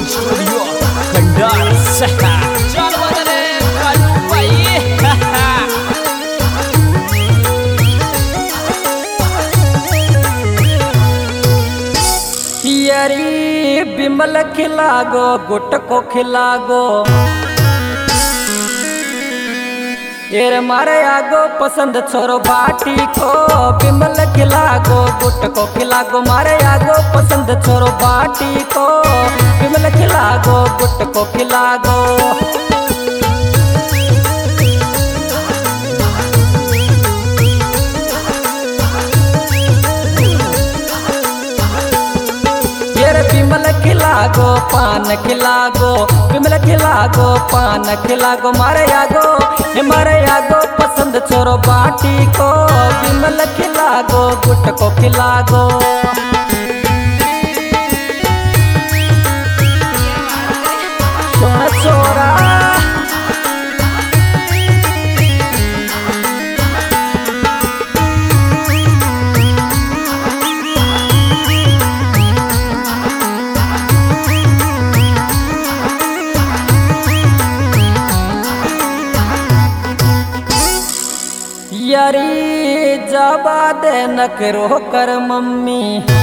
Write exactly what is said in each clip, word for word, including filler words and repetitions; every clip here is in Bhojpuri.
स्टूडियो खंडार सहा चल बदले कालू भाई यारी बिमल खिलागो गुट को खिलागो येर मारे आगो पसंद छोरो बाटी को बिमल खिलागो गुट को खिलागो मारे आगो पसंद छोरो बाटी को बिमल खिलागो गुट को खिलागो बिमल खिलागो पान खिलागो बिमल खिलागो पान खिलागो मारे आगो मारे आगो पसंद छोरो बाटी को बिमल खिलागो गुट को खिलागो सोना छोरा यारी जाबा दे नकरो कर मम्मी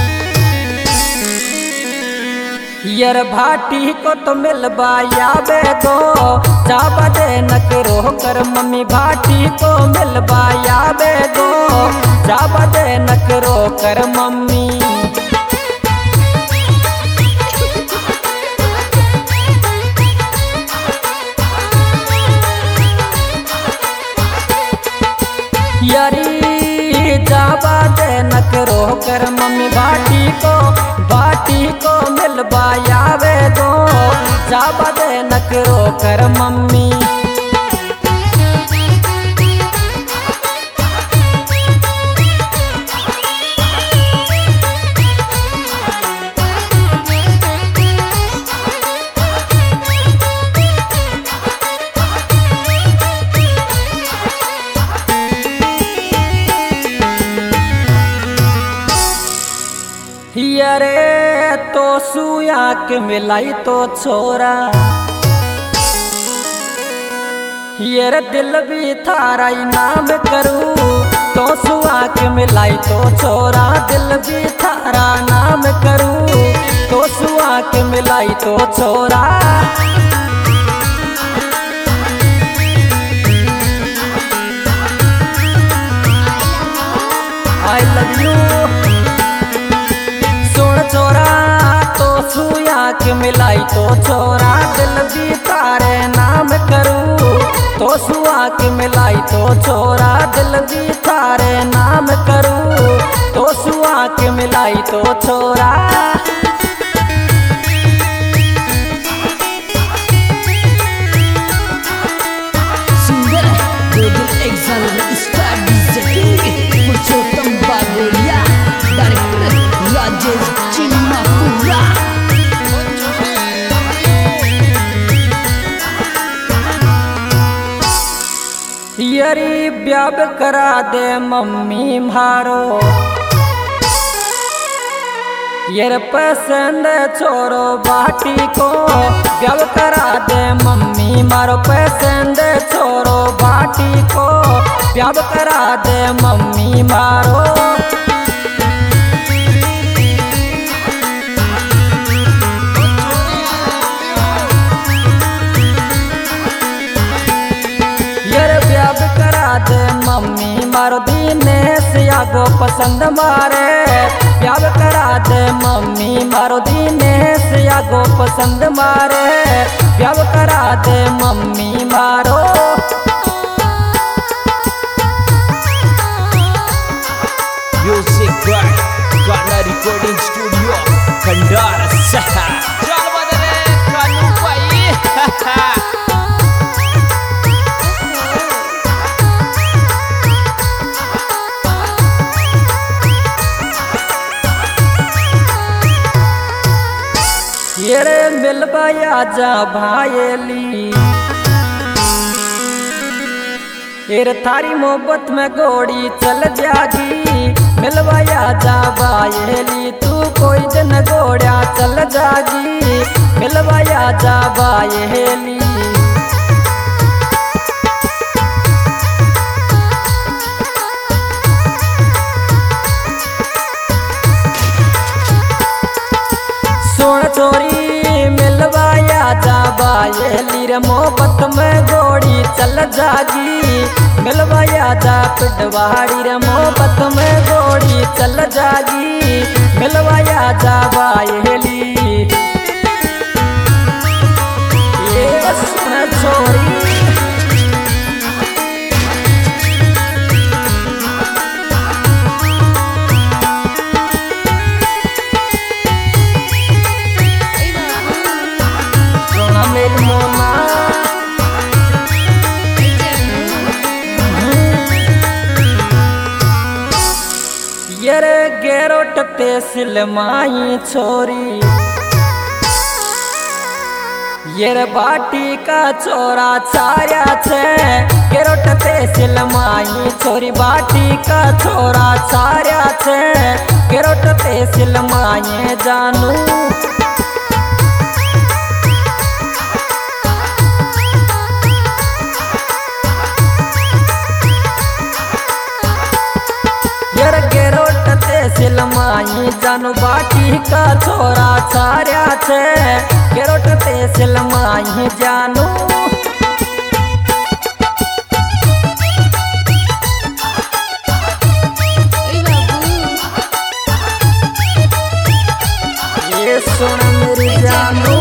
यार भाटी को तो मिलबा याबे दो जाबा दे नकरो कर मम्मी भाटी को मिलबा याबे दो जाबा दे नकरो कर मम्मी यारी जाबा दे नकरो कर मम्मी बाटी को बाटी को मिलबा यावे दो जाबा दे नकरो कर मम्मी यारे तो सुया के मिलाई तो छोरा यार दिल भी थारा नाम करूँ तो सुआ के मिलाई तो छोरा दिल भी थारा नाम करूँ तो सुआ के मिलाई तो छोरा आई लव यू छोरा तो सुया के मिलाई तो छोरा दिल भी तारे नाम करूँ तो सुआ के मिलाई तो छोरा दिल भी तारे नाम करूँ तो सुआ के मिलाई तो छोरा singer global excel star DJ Purushottam Bagoliya director Rajesh Chinnapura यारी ब्याह करा दे मम्मी मारो यार पसंद छोरो बाटी को ब्याह करा दे मम्मी मारो पसंद छोरो बाटी को ब्याह करा दे मम्मी मारो दे मम्मी मारो दीनेश आगो पसंद मारे प्यार करा दे मम्मी मारो दीनेश आगो पसंद मारे प्यार करा दे मम्मी मारो music by Gana recording studio Khandar सहा चल बदले कालू भाई येरे मिलबा जा भाईली एर थारी मोहब्बत में गोड़ी चल जागी मिलवाया जा बायली तू कोई दिन गोड़िया चल जागी मिलवाया जा बायली सुन चोरी मिलवाया जा बायली रे मोहब्बत में गोड़ी चल जागी मिलवाया जा पिटवाड़ी रे मोहब्बत में गोड़ी चल जागी मिलवाया जा बायली ये सुन चोरी येरे गेरोट पे सिलमाई छोरी येरे बाटी का चोरा छाया छे गेरोट पे सिलमाई छोरी बाटी का छोरा छाया छे गेरोट पे सिलमाई जानू सिलमाई जानू बाटी का छोरा छाया छे गेरोट ते सिलमाई जानू ये सुन मेरी जानू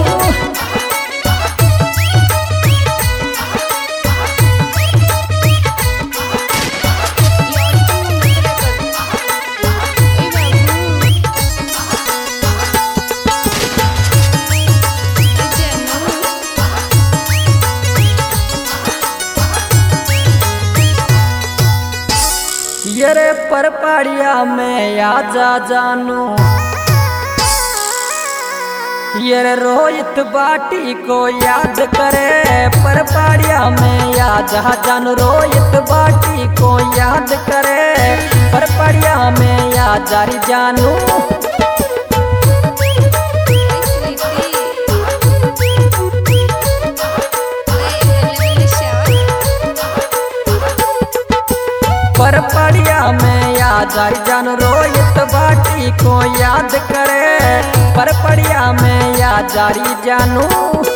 येरे पर पहाड़िया में आजा जानू येरे रोहित बाटी को याद करे पर पहाड़िया में आजा जानू रोहित बाटी को याद करे पर पहाड़िया में आजा जानू पर पहाड़िया में याद जान रोहित बाटी को याद करे पर पहाड़िया में याद जानू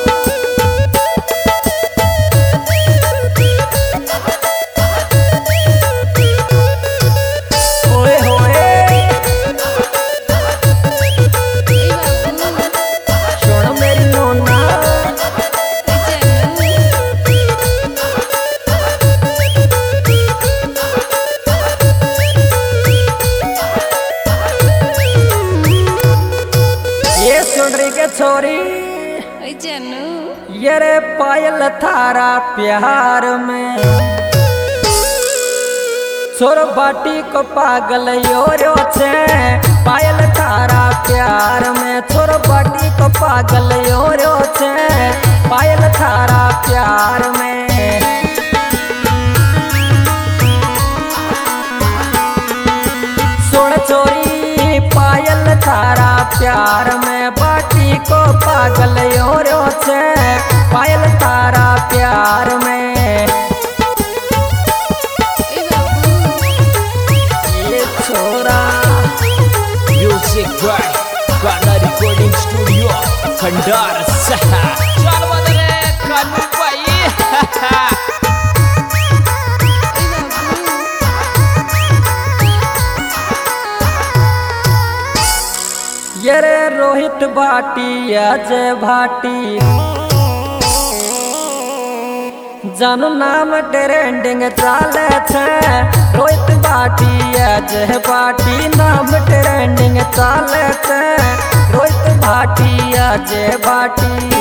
ओए होए सुन मेरी नोना सुन रही के छोरी येरे पायल थारा प्यार में छोरो बाटी को पागल योरो छे पायल थारा प्यार में छोरो बाटी को पागल योरो छे पायल थारा प्यार में सुन चोरी पायल थारा प्यार में बाटी को पागल योरो छे पायल तारा प्यार में ये छोरा music by Gana recording studio Khandar चल बदले कानू भाई येरे रोहित भाटी अजय भाटी जानू नाम ट्रेंडिंग चाले छे रोहित भाटी अजय भाटी नाम ट्रेंडिंग चाले छे रोहित भाटी अजय भाटी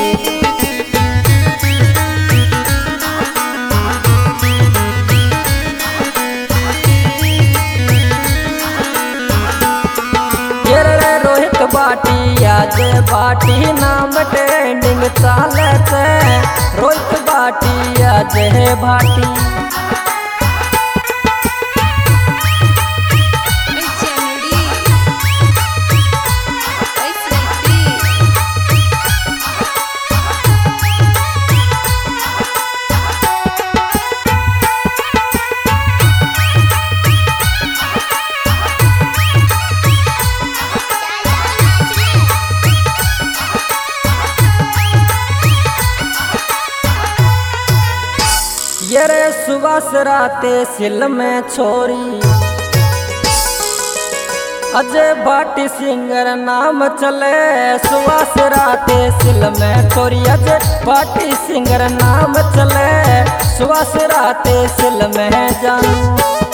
बाटी अजय बाटी नाम ट्रेंडिंग चाले छे रोहित बाटी अजय भाटी ये रे सुबह से राते सिल में छोरी अजय भाटी सिंगर नाम चले। सुबह से राते सिल में छोरी अजय भाटी सिंगर नाम चले। सुबह से राते सिल में जानू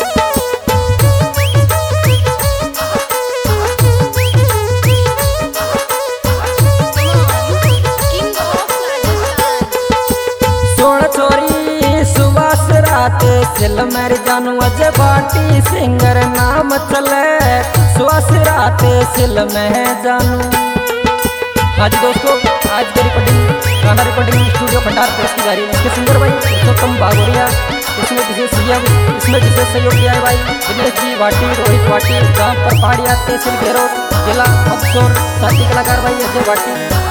सिल मेरी जानू अजय भाटी सिंगर नाम चले। सुबह रात सिल में जानू। हाँ जी दोस्तों, आज की रिकॉर्डिंग गाना रिकॉर्डिंग स्टूडियो खंडार प्रेस की जा रही है। इसके सिंगर भाई पुरुषोत्तम भागोरिया, इसमें विशेष सहयोग इसमें विशेष सहयोग दिया है भाई दिनेश जी भाटी, रोहित भाटी, गाँव पर पहाड़िया तहसील घेरो, जिला अफसोर, साथी कलाकार भाई अजय भाटी।